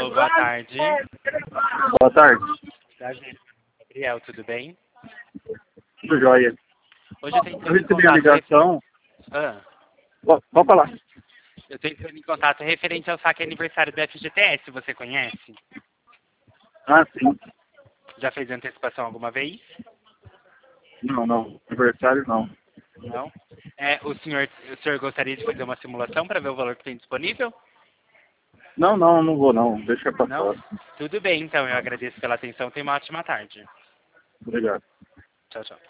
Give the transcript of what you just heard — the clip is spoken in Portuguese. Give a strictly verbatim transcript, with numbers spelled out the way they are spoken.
Alô, boa tarde. Boa tarde. Prazer. Gabriel, tudo bem? Tudo jóia. Hoje eu tenho Eu recebi a ligação. Ah, Pode falar. eu tenho que em contato referente ao saque aniversário do F G T S, você conhece? Ah, sim. Já fez antecipação alguma vez? Não, não. Aniversário não. Não? É, o, senhor, o senhor gostaria de fazer uma simulação para ver o valor que tem disponível? Não, não, não vou não. Deixa passar. Não? Tudo bem, então. Eu agradeço pela atenção. Tenha uma ótima tarde. Obrigado. Tchau, tchau.